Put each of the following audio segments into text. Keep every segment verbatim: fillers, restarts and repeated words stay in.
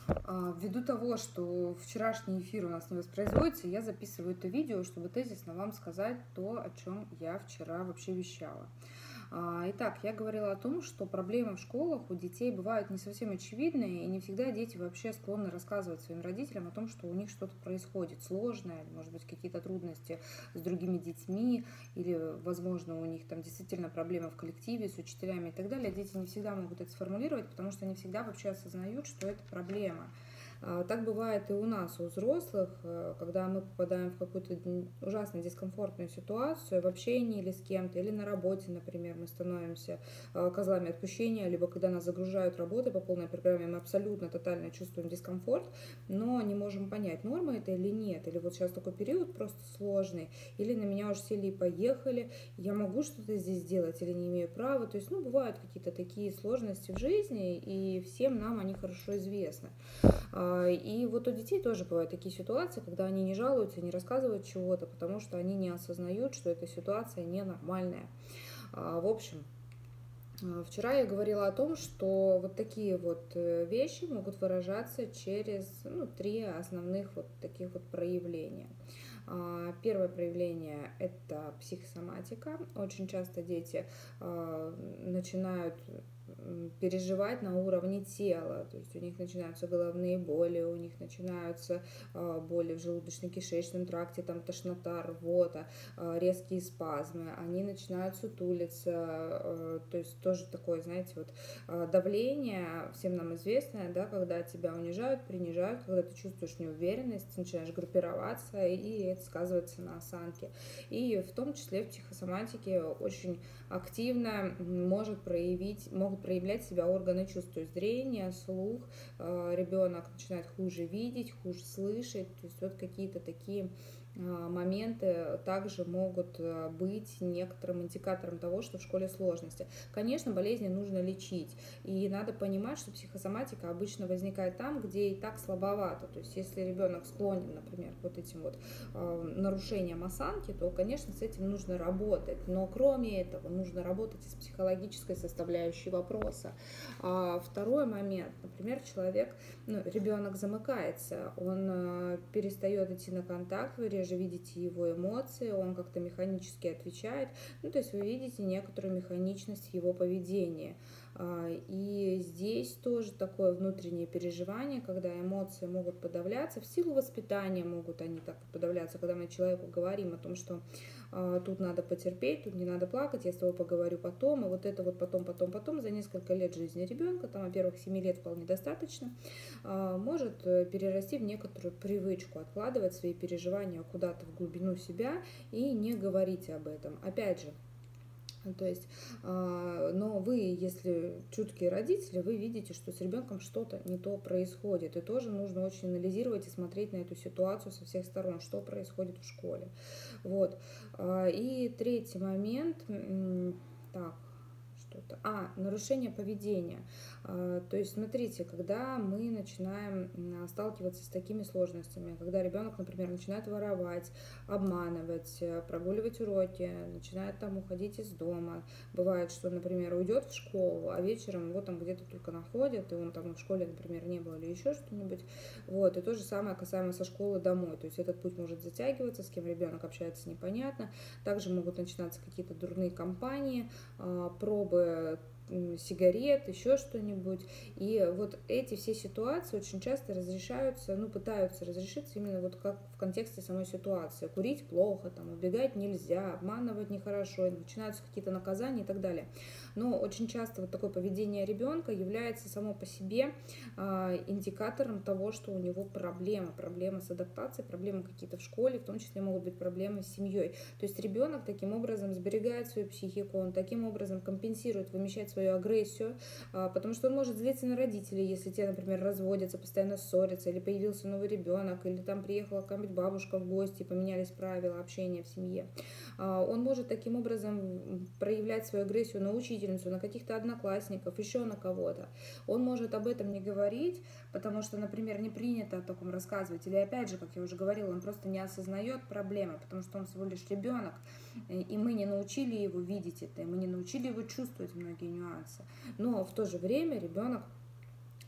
Ввиду того, что вчерашний эфир у нас не воспроизводится, я записываю это видео, чтобы тезисно вам сказать то, о чем я вчера вообще вещала. Итак, я говорила о том, что проблемы в школах у детей бывают не совсем очевидные, и не всегда дети вообще склонны рассказывать своим родителям о том, что у них что-то происходит сложное, может быть, какие-то трудности с другими детьми, или, возможно, у них там действительно проблемы в коллективе с учителями и так далее. Дети не всегда могут это сформулировать, потому что не всегда вообще осознают, что это проблема. Так бывает и у нас, у взрослых, когда мы попадаем в какую-то ужасно дискомфортную ситуацию в общении или с кем-то, или на работе, например, мы становимся козлами отпущения, либо когда нас загружают работой по полной программе, мы абсолютно, тотально чувствуем дискомфорт, но не можем понять, норма это или нет, или вот сейчас такой период просто сложный, или на меня уже сели и поехали, я могу что-то здесь сделать или не имею права, то есть, ну, бывают какие-то такие сложности в жизни, и всем нам они хорошо известны. И вот у детей тоже бывают такие ситуации, когда они не жалуются, не рассказывают чего-то, потому что они не осознают, что эта ситуация ненормальная. В общем, вчера я говорила о том, что вот такие вот вещи могут выражаться через ну, три основных вот таких вот проявления. Первое проявление – это психосоматика. Очень часто дети начинают переживать на уровне тела, то есть у них начинаются головные боли, у них начинаются боли в желудочно-кишечном тракте, там тошнота, рвота, резкие спазмы, они начинают сутулиться, то есть тоже такое, знаете, вот давление, всем нам известное, да, когда тебя унижают, принижают, когда ты чувствуешь неуверенность, начинаешь группироваться, и это сказывается на осанке. И в том числе в психосоматике очень активно может проявить, могут проявлять себя органы чувств, то есть зрение, слух, ребенок начинает хуже видеть, хуже слышать, то есть вот какие-то такие моменты также могут быть некоторым индикатором того, что в школе сложности. Конечно, болезни нужно лечить, и надо понимать, что психосоматика обычно возникает там, где и так слабовато. То есть если ребенок склонен, например, к вот этим вот нарушениям осанки, то, конечно, с этим нужно работать. Но кроме этого нужно работать и с психологической составляющей вопроса. А второй момент, например, человек, ну, ребенок замыкается, он перестает идти на контакт, вы реже видите его эмоции, он как-то механически отвечает, ну, то есть вы видите некоторую механичность его поведения. И здесь тоже такое внутреннее переживание, когда эмоции могут подавляться, в силу воспитания могут они так подавляться, когда мы человеку говорим о том, что тут надо потерпеть, тут не надо плакать, я с тобой поговорю потом, и вот это вот потом, потом, потом, за несколько лет жизни ребенка, там, во-первых, семи лет вполне достаточно, может перерасти в некоторую привычку откладывать свои переживания куда-то в глубину себя и не говорить об этом. Опять же, то есть, но вы, если чуткие родители, вы видите, что с ребенком что-то не то происходит. И тоже нужно очень анализировать и смотреть на эту ситуацию со всех сторон, что происходит в школе. Вот. И третий момент. Так. Что-то. А, нарушение поведения. То есть, смотрите, когда мы начинаем сталкиваться с такими сложностями, когда ребенок, например, начинает воровать, обманывать, прогуливать уроки, начинает там уходить из дома. Бывает, что, например, уйдет в школу, а вечером его там где-то только находят, и он там в школе, например, не был или еще что-нибудь. Вот. И то же самое касаемо со школы домой. То есть этот путь может затягиваться, с кем ребенок общается, непонятно. Также могут начинаться какие-то дурные компании, пробы сигарет, еще что-нибудь. И вот эти все ситуации очень часто разрешаются, ну, пытаются разрешиться именно вот как в контексте самой ситуации. Курить плохо, там, убегать нельзя, обманывать нехорошо, начинаются какие-то наказания и так далее. Но очень часто вот такое поведение ребенка является само по себе э, индикатором того, что у него проблема, проблема с адаптацией, проблемы какие-то в школе, в том числе могут быть проблемы с семьей. То есть ребенок таким образом сберегает свою психику, он таким образом компенсирует, вымещает свою агрессию, э, потому что он может злиться на родителей, если те, например, разводятся, постоянно ссорятся, или появился новый ребенок, или там приехала какая-нибудь бабушка в гости, поменялись правила общения в семье. Э, он может таким образом проявлять свою агрессию на учителя, на каких-то одноклассников, еще на кого-то. Он может об этом не говорить, потому что, например, не принято о таком рассказывать. Или, опять же, как я уже говорила, он просто не осознает проблемы, потому что он всего лишь ребенок, и мы не научили его видеть это, и мы не научили его чувствовать многие нюансы. Но в то же время ребенок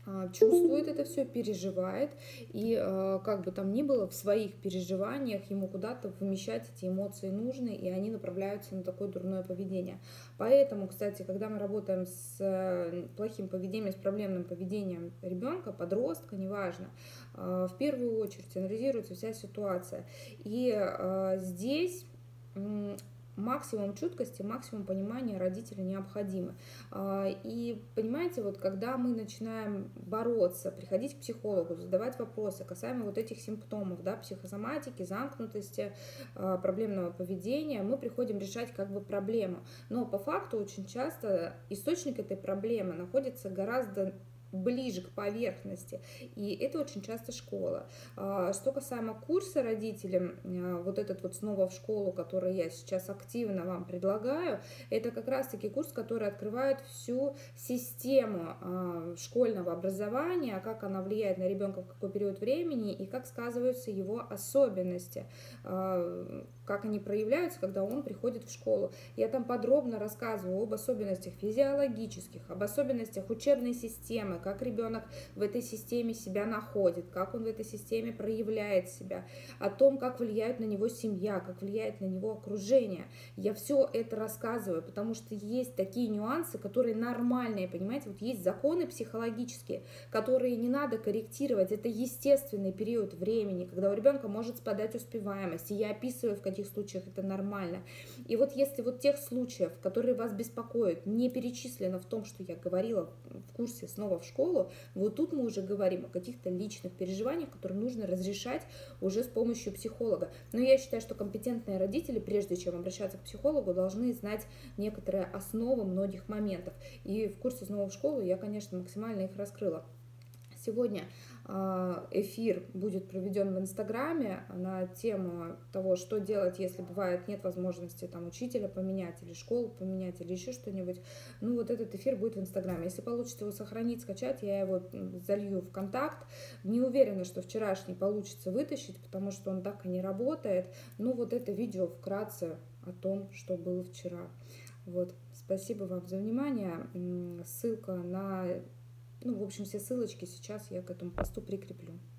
чувствует это все, переживает, и как бы там ни было, в своих переживаниях ему куда-то вымещать эти эмоции нужны, и они направляются на такое дурное поведение. Поэтому, кстати, когда мы работаем с плохим поведением, с проблемным поведением ребенка, подростка, неважно, в первую очередь анализируется вся ситуация. И здесь максимум чуткости, максимум понимания родителя необходимы. И понимаете, вот когда мы начинаем бороться, приходить к психологу, задавать вопросы касаемо вот этих симптомов, да, психосоматики, замкнутости, проблемного поведения, мы приходим решать как бы проблему. Но по факту очень часто источник этой проблемы находится гораздо ближе к поверхности, и это очень часто школа. Что касаемо курса родителям, вот этот вот «Снова в школу», который я сейчас активно вам предлагаю, это как раз-таки курс, который открывает всю систему школьного образования, как она влияет на ребенка в какой период времени и как сказываются его особенности, как они проявляются, когда он приходит в школу. Я там подробно рассказываю об особенностях физиологических, об особенностях учебной системы, как ребенок в этой системе себя находит, как он в этой системе проявляет себя, о том, как влияет на него семья, как влияет на него окружение. Я все это рассказываю, потому что есть такие нюансы, которые нормальные, понимаете, вот есть законы психологические, которые не надо корректировать, это естественный период времени, когда у ребенка может спадать успеваемость, и я описываю, в каких случаях это нормально. И вот если вот тех случаев, которые вас беспокоят, не перечислено в том, что я говорила в курсе «Снова в школу», вот тут мы уже говорим о каких-то личных переживаниях, которые нужно разрешать уже с помощью психолога. Но я считаю, что компетентные родители, прежде чем обращаться к психологу, должны знать некоторые основы многих моментов. И в курсе «Снова в школу» я, конечно, максимально их раскрыла. Сегодня эфир будет проведен в Инстаграме на тему того, что делать, если бывает нет возможности там учителя поменять или школу поменять или еще что-нибудь. Ну вот этот эфир будет в Инстаграме. Если получится его сохранить, скачать, я его залью в контакт. Не уверена, что вчерашний получится вытащить, потому что он так и не работает. Ну вот это видео вкратце о том, что было вчера. Вот. Спасибо вам за внимание. Ссылка на... Ну, в общем, все ссылочки сейчас я к этому посту прикреплю.